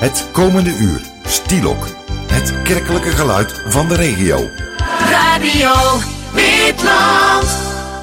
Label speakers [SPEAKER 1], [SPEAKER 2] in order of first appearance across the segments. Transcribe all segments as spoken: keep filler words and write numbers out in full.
[SPEAKER 1] Het komende uur, Stielok. Het kerkelijke geluid van de regio.
[SPEAKER 2] Radio Witland.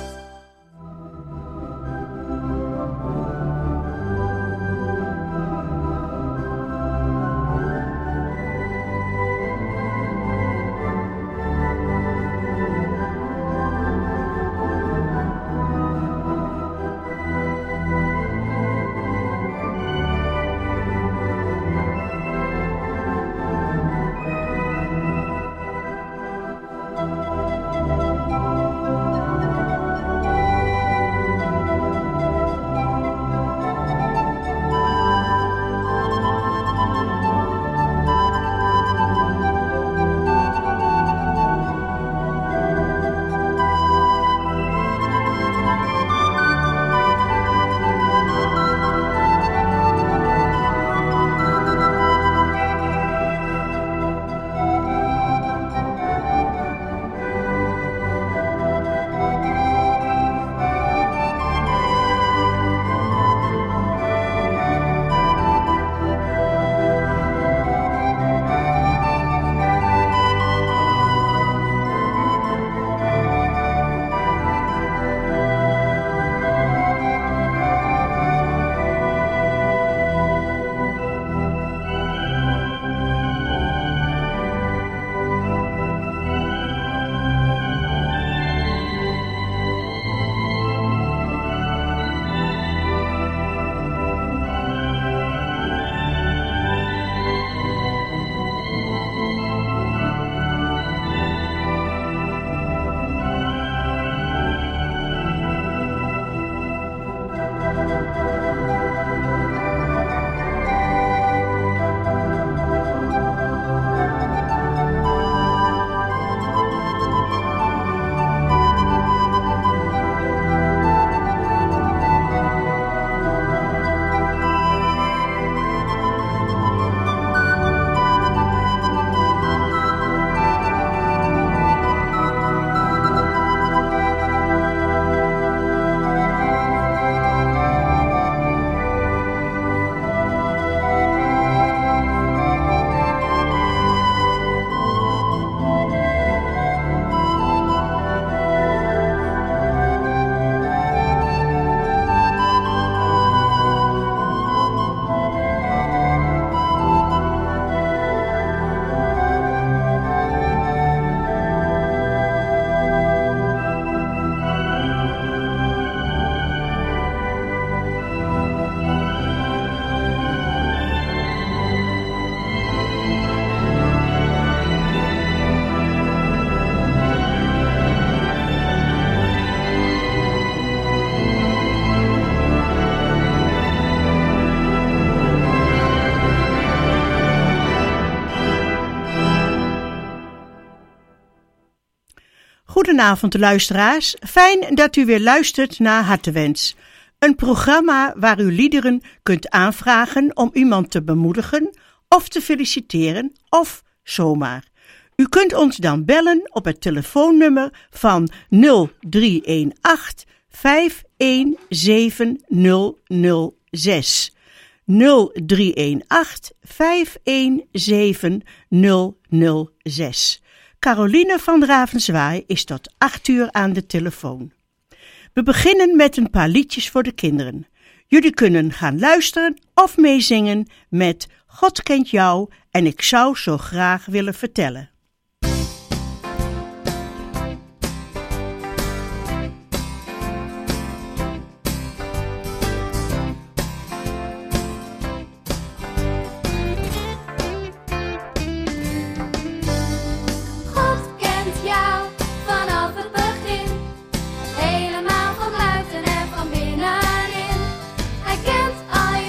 [SPEAKER 3] Goedenavond luisteraars, fijn dat u weer luistert naar Hartewens. Een programma waar u liederen kunt aanvragen om iemand te bemoedigen of te feliciteren of zomaar. U kunt ons dan bellen op het telefoonnummer van nul drie een acht vijf een zeven nul nul zes. nul drie een acht vijf een zeven nul nul zes. Caroline van Ravenswaay is tot acht uur aan de telefoon. We beginnen met een paar liedjes voor de kinderen. Jullie kunnen gaan luisteren of meezingen met God kent jou en ik zou zo graag willen vertellen.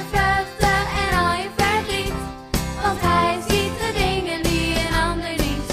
[SPEAKER 4] Hij ziet de dingen die een ander niet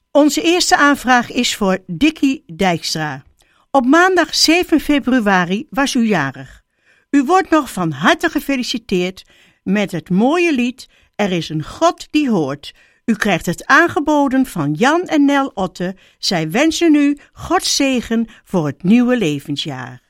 [SPEAKER 3] Onze eerste aanvraag is voor Dikkie Dijkstra. Op maandag zeven februari was u jarig. U wordt nog van harte gefeliciteerd met het mooie lied Er is een God die hoort. U krijgt het aangeboden van Jan en Nel Otte. Zij wensen u Gods zegen voor het nieuwe levensjaar.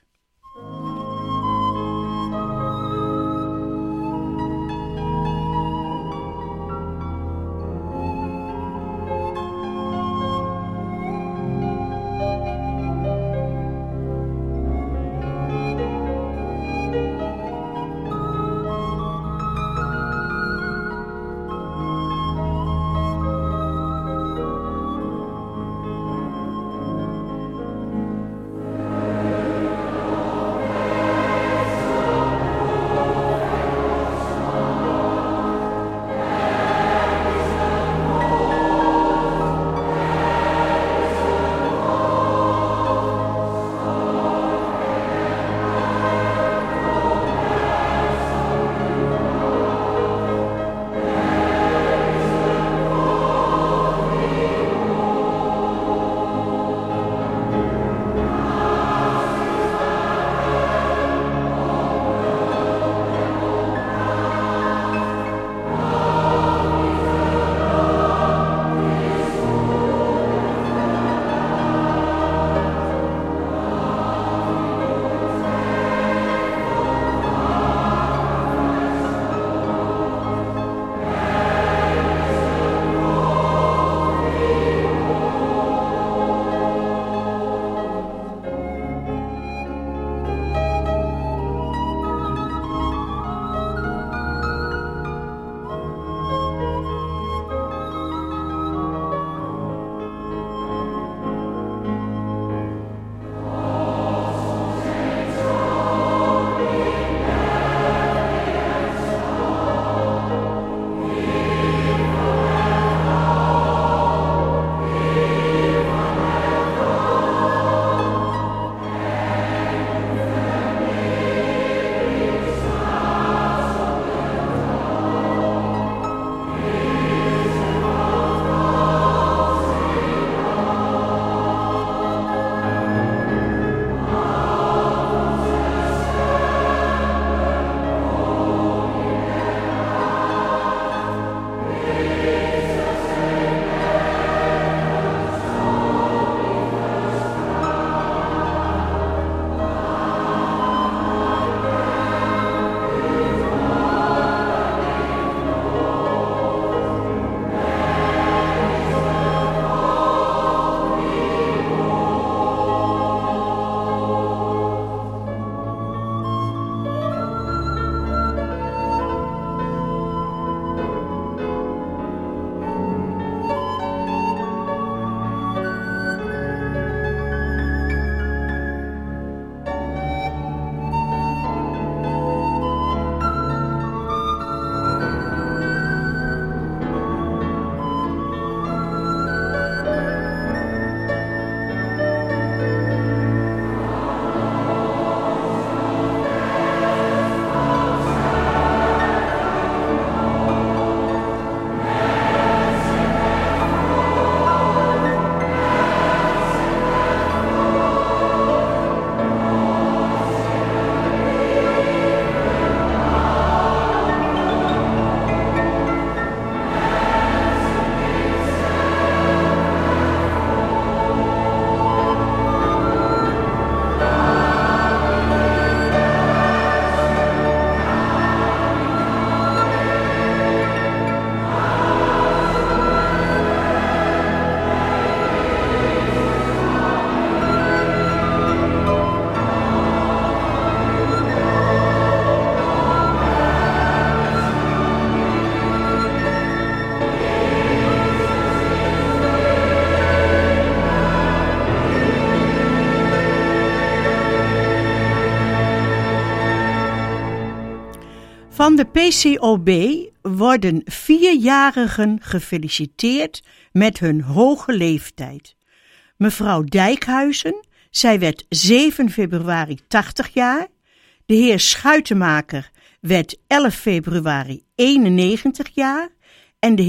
[SPEAKER 3] Van de P C O B worden vierjarigen gefeliciteerd met hun hoge leeftijd. Mevrouw Dijkhuizen, zij werd zeven februari tachtig jaar. De heer Schuitenmaker werd elf februari eenennegentig jaar. En de heer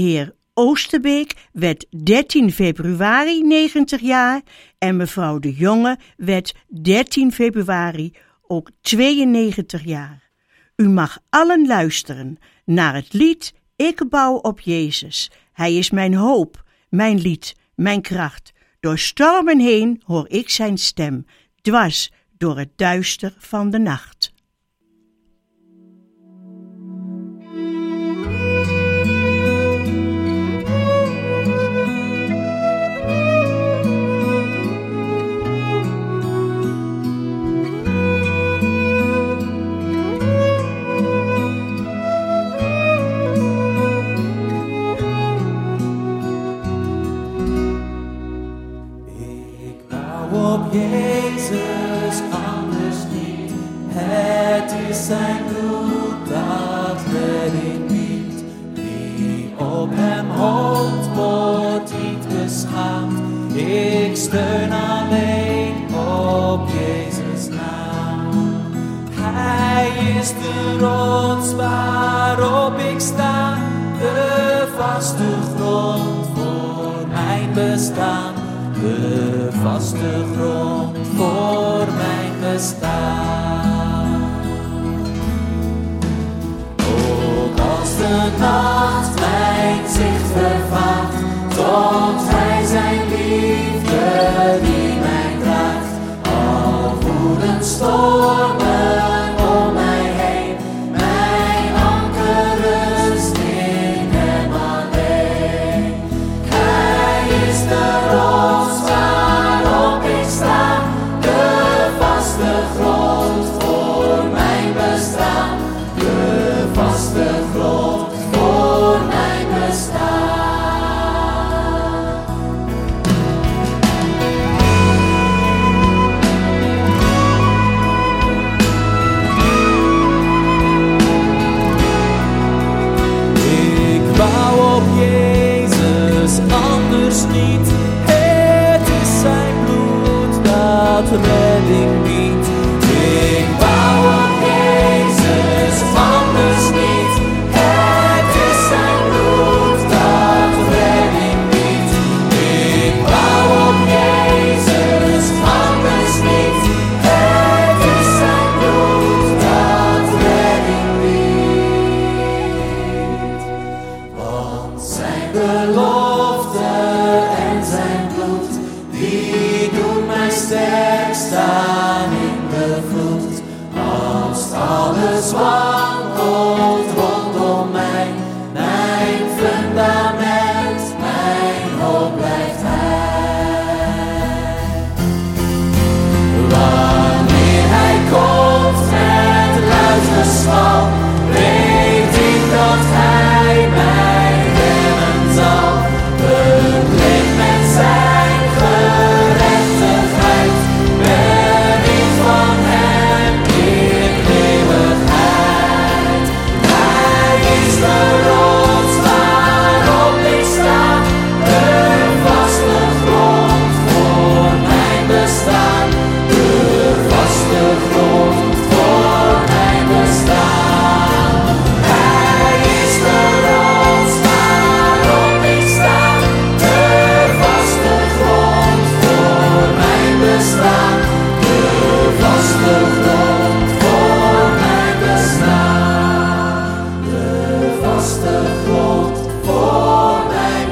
[SPEAKER 3] Oosterbeek werd dertien februari negentig jaar en mevrouw De Jonge werd dertien februari ook tweeënnegentig jaar. U mag allen luisteren naar het lied Ik bouw op Jezus. Hij is mijn hoop, mijn lied, mijn kracht. Door stormen heen hoor ik zijn stem, dwars door het duister van de nacht.
[SPEAKER 4] Op Jezus, anders niet. Het is zijn bloed dat redding biedt. Wie op hem hoopt, wordt niet beschaamd. Ik steun alleen op Jezus naam. Hij is de rots waarop ik sta, de vaste grond voor mijn bestaan. De vaste grond voor mijn bestaan. Ook als de nacht mijn zicht vervaagt, toont hij zijn liefde die mij draagt. Al woeden stormen om mij heen, mijn anker rust in hem alleen. Hij is de rots waarop ik sta, de vaste grond voor mijn bestaan. De vaste grond voor mijn bestaan. Ik bouw op Jezus, anders niet. Dat redding biedt. Ik bouw op Jezus, anders niet. Het is zijn bloed dat redding biedt. Ik bouw op Jezus, anders niet. Het is zijn bloed dat redding biedt. Want zijn belofte en zijn bloed, die doen mij sterk staan in de vloed. Als alles wankelt rondom mij, mijn fundament, mijn hoop blijft hij. Wanneer hij komt met luid geschal, weet ik dat hij mij redden zal. Bekleed met zijn gerechtigheid, ben ik van hem in eeuwigheid. Hij is de rots waarop ik sta, de vaste grond voor mijn bestaan. De vaste grond voor mijn bestaan. Hij is de rots waarop ik sta, de vaste grond voor mijn bestaan. De vaste grond voor mijn bestaan. De vaste grond voor mijn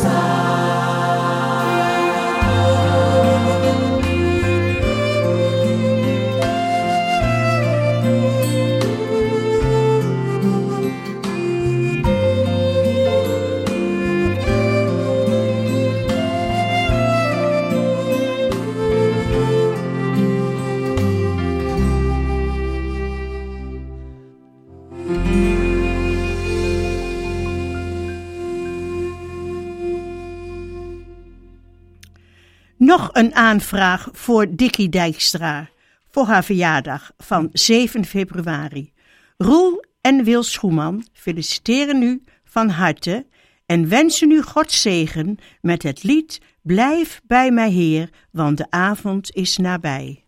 [SPEAKER 3] Nog een aanvraag voor Dikkie Dijkstra voor haar verjaardag van zeven februari. Roel en Wil Schoeman feliciteren u van harte en wensen u Gods zegen met het lied Blijf bij mij Heer, want de avond is nabij.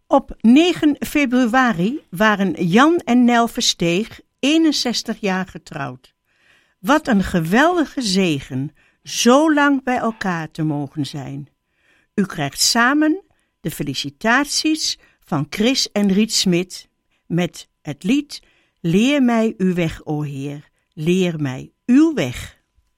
[SPEAKER 3] Op negen februari waren Jan en Nel Versteeg eenenzestig jaar getrouwd. Wat een geweldige zegen, zo lang bij elkaar te mogen zijn. U krijgt samen de felicitaties van Chris en Riet Smit met het lied Leer mij uw weg, o Heer, leer mij uw weg.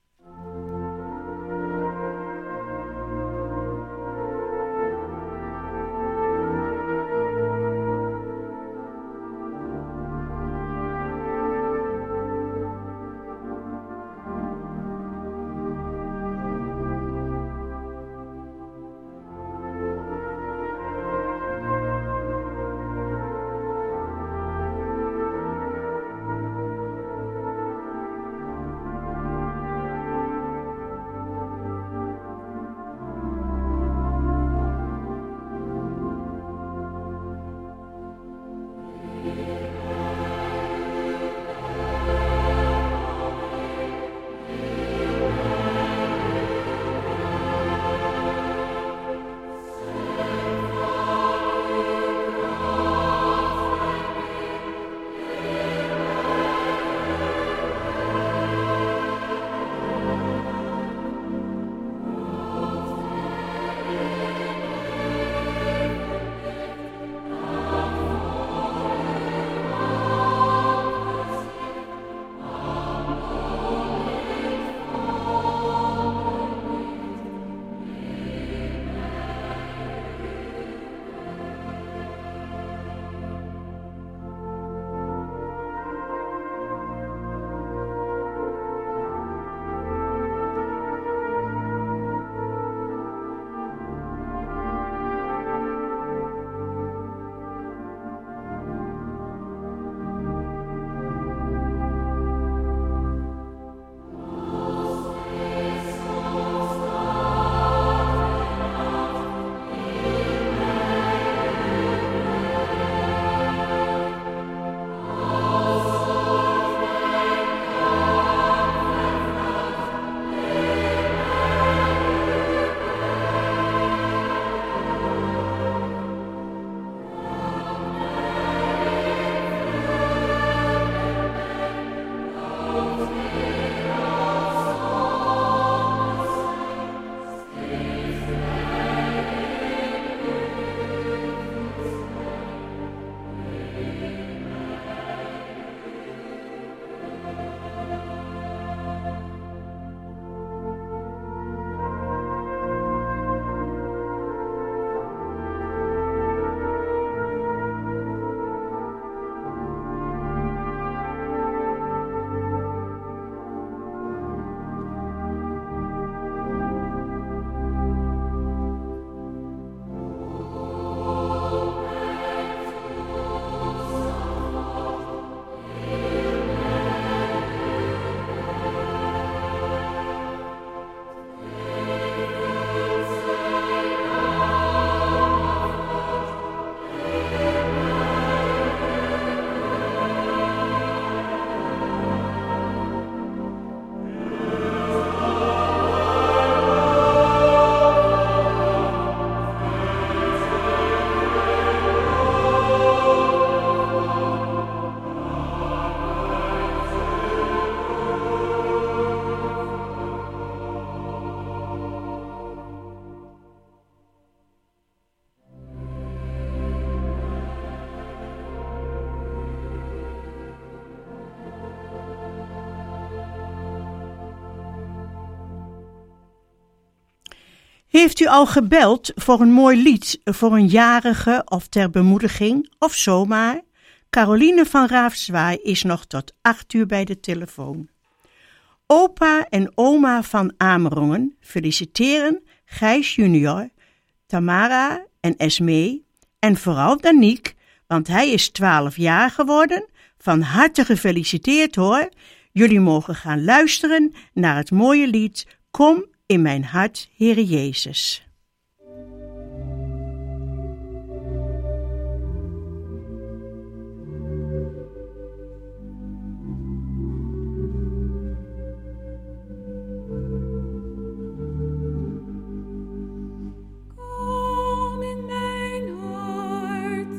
[SPEAKER 3] Heeft u al gebeld voor een mooi lied voor een jarige of ter bemoediging of zomaar? Caroline van Raafzwaai is nog tot acht uur bij de telefoon. Opa en oma van Amerongen feliciteren Gijs junior, Tamara en Esmee en vooral Daniek, want hij is twaalf jaar geworden. Van harte gefeliciteerd hoor. Jullie mogen gaan luisteren naar het mooie lied Kom in mijn hart, Heere Jezus.
[SPEAKER 4] Kom in mijn hart,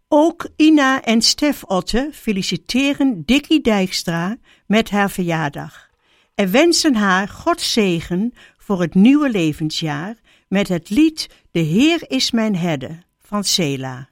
[SPEAKER 3] Ook Ina en Stef Otte feliciteren Dikkie Dijkstra met haar verjaardag en wensen haar Gods zegen voor het nieuwe levensjaar met het lied De Heer is mijn herder van Sela.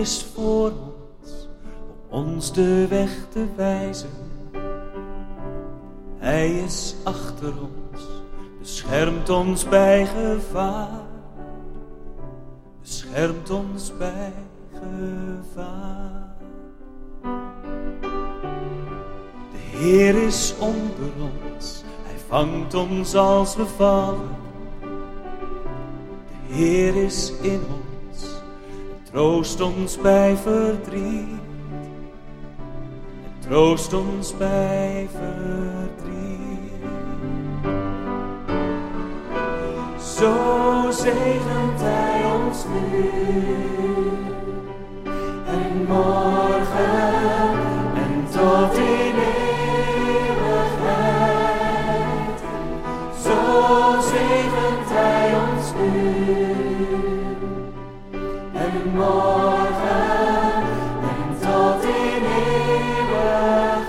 [SPEAKER 5] is voor ons, om ons de weg te wijzen. Hij is achter ons, beschermt ons bij gevaar. Beschermt ons bij gevaar. De Heer is onder ons, Hij vangt ons als we vallen. De Heer is in ons, Hij troost ons bij verdriet. Hij troost ons bij verdriet. Zo zegent Hij ons nu en morgen en tot in eeuwigheid. Zo zegent Hij ons nu en morgen en tot in eeuwigheid.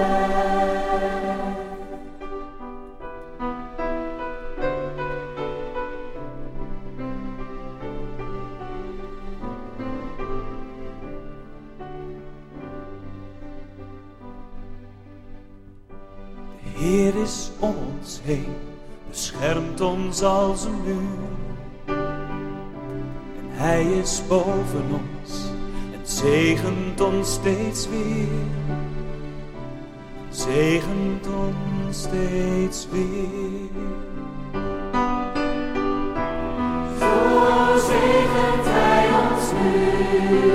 [SPEAKER 5] De Heer is om ons heen, beschermt ons als een muur. En Hij is boven ons en zegent ons steeds weer. Zegent ons steeds weer. Zo zegent Hij ons nu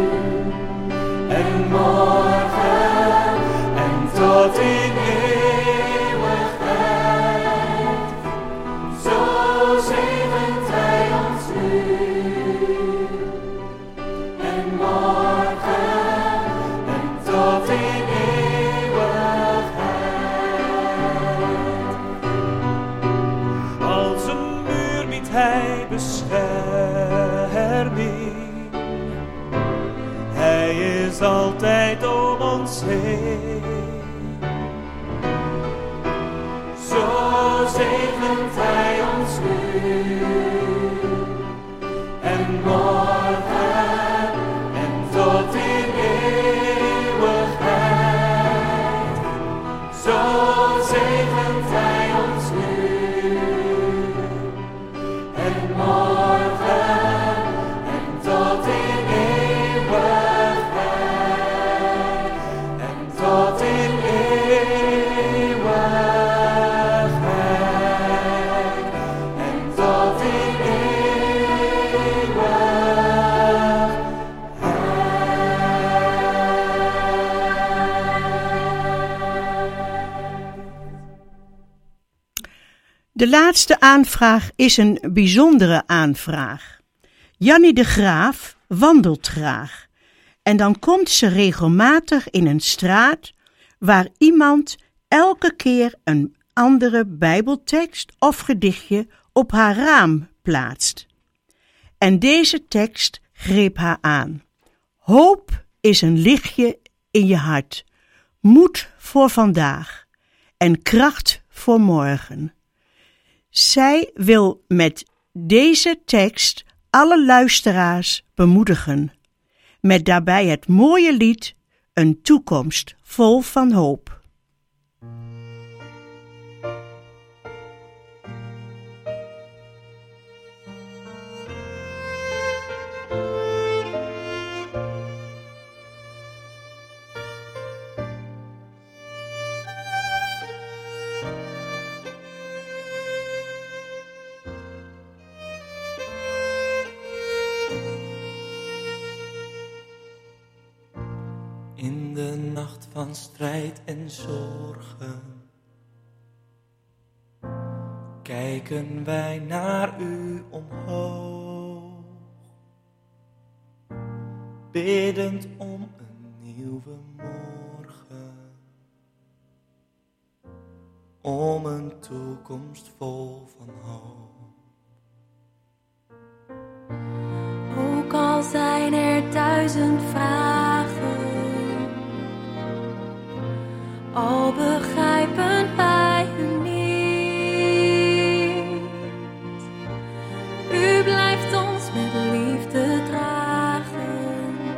[SPEAKER 5] en morgen en tot in Hij bescherming. Hij is altijd om ons heen. Zo zegent Hij ons nu en morgen en tot in eeuwigheid. Zo zegent Hij ons nu. Morgen en tot in eeuwigheid en tot in eeuwigheid en tot in eeuwigheid.
[SPEAKER 3] De laatste aanvraag is een bijzondere aanvraag. Jannie de Graaf wandelt graag. En dan komt ze regelmatig in een straat waar iemand elke keer een andere Bijbeltekst of gedichtje op haar raam plaatst. En deze tekst greep haar aan. Hoop is een lichtje in je hart, moed voor vandaag en kracht voor morgen. Zij wil met deze tekst alle luisteraars bemoedigen, met daarbij het mooie lied Een toekomst vol van hoop.
[SPEAKER 5] In de nacht van strijd en zorgen kijken wij naar U omhoog, biddend om een nieuwe morgen, om een toekomst vol van hoop.
[SPEAKER 6] Ook al zijn er duizend vragen, al begrijpen wij U niet. U blijft ons met liefde dragen,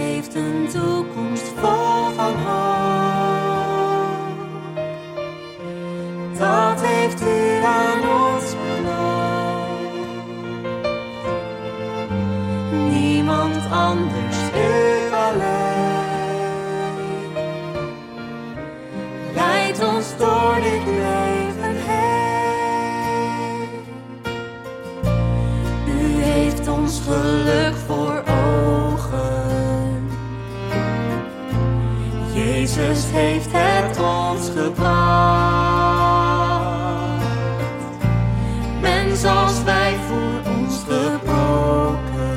[SPEAKER 6] geeft een toekomst vol van hoop. Dat heeft u aan ons beloofd. Niemand anders, u alleen. Leidt ons door dit leven heen. U heeft ons geluk voor ogen. Jezus heeft het ons gebracht. Mens als wij voor ons gebroken.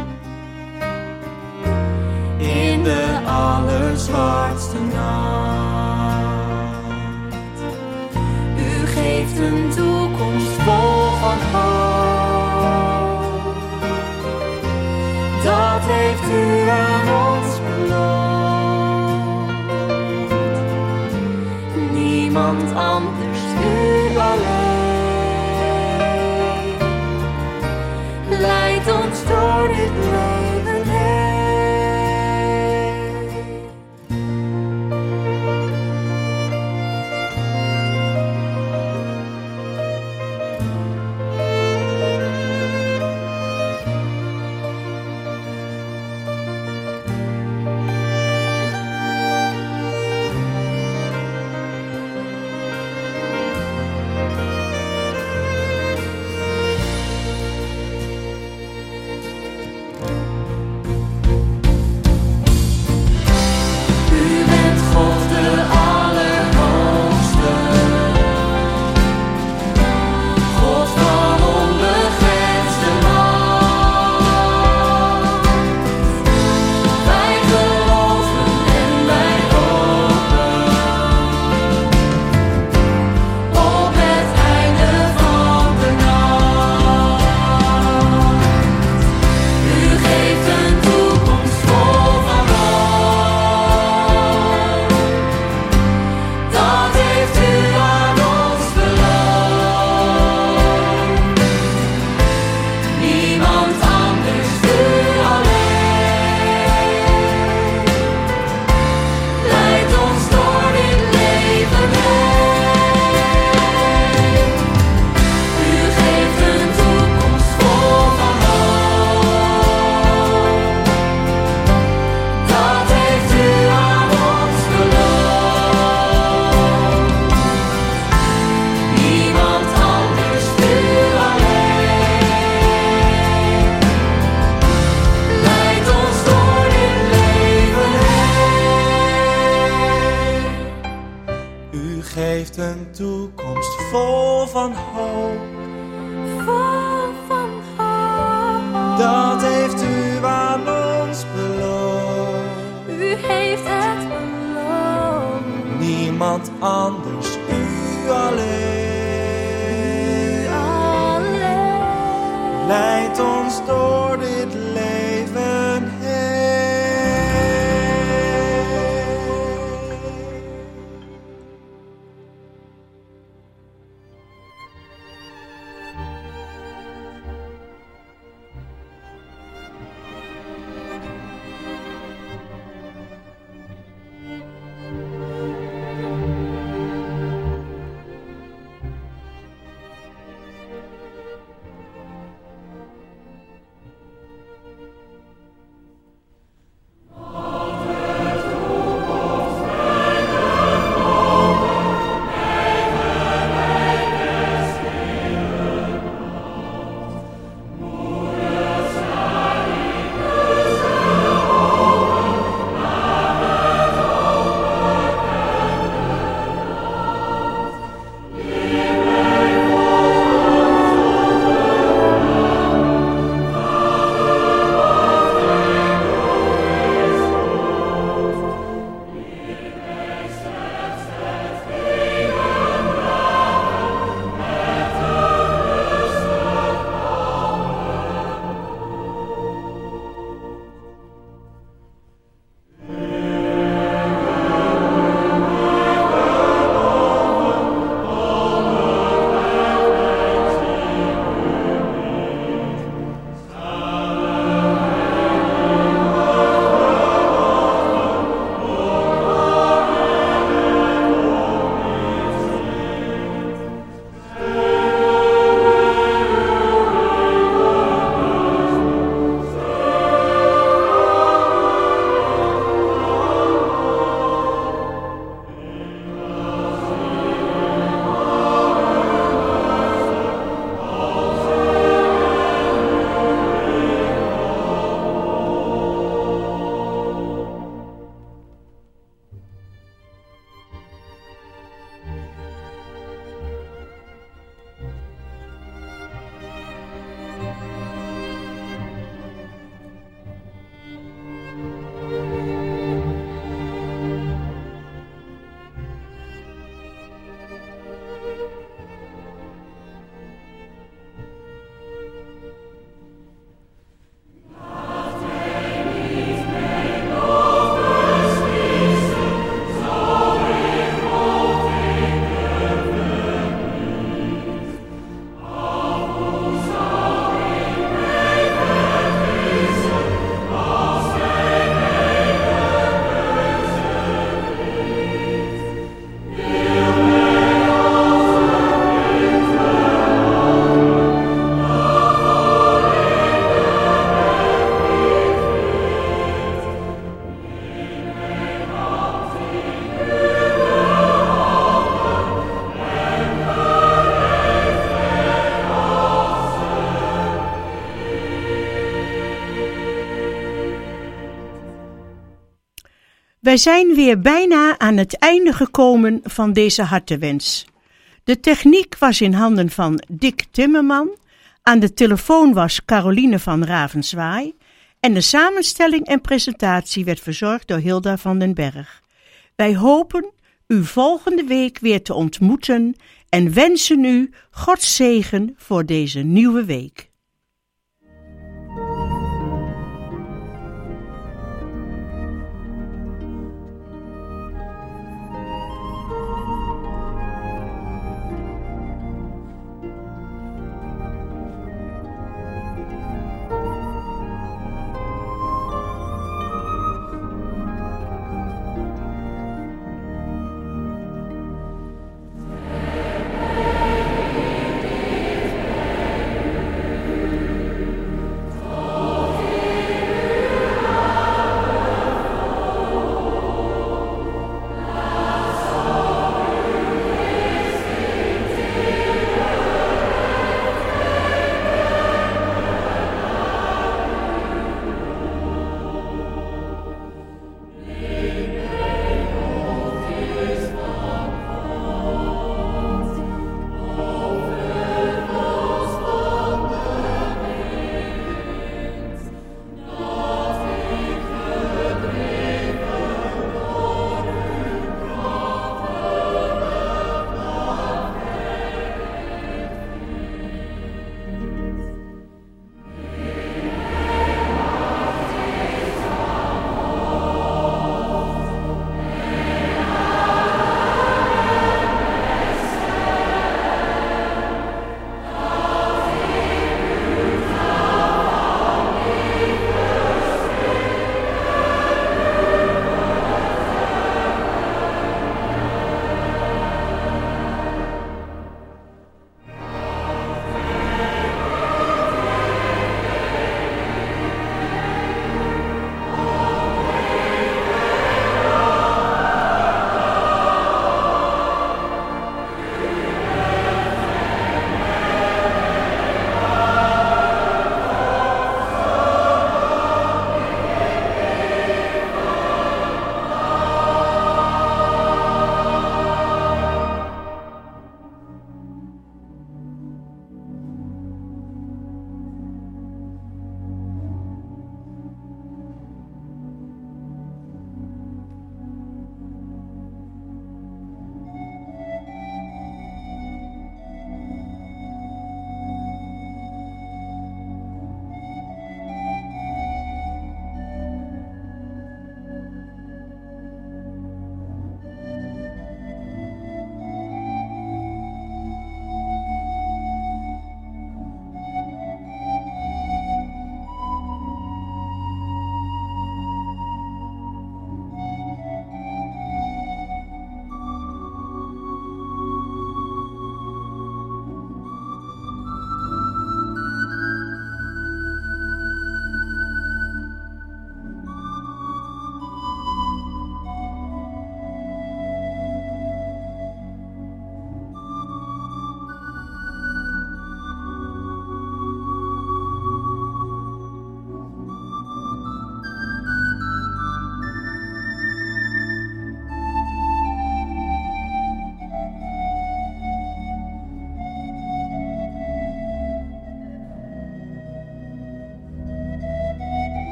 [SPEAKER 6] In de allerzwartste nacht. U geeft een toekomst vol van hoop. Dat heeft u aan ons beloofd. Niemand anders, u alleen. Leidt ons door dit leven heen.
[SPEAKER 5] Geeft een toekomst vol van hoop.
[SPEAKER 6] Vol van hoop.
[SPEAKER 5] Dat heeft u aan ons beloofd.
[SPEAKER 6] U heeft het beloofd.
[SPEAKER 5] Niemand anders, u alleen.
[SPEAKER 6] U alleen.
[SPEAKER 5] Leidt ons door dit leven heen.
[SPEAKER 3] Wij zijn weer bijna aan het einde gekomen van deze hartewens. De techniek was in handen van Dick Timmerman, aan de telefoon was Caroline van Ravenswaai en de samenstelling en presentatie werd verzorgd door Hilda van den Berg. Wij hopen u volgende week weer te ontmoeten en wensen u Gods zegen voor deze nieuwe week.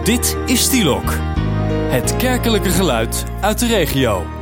[SPEAKER 7] Dit is Stielok, het kerkelijke geluid uit de regio.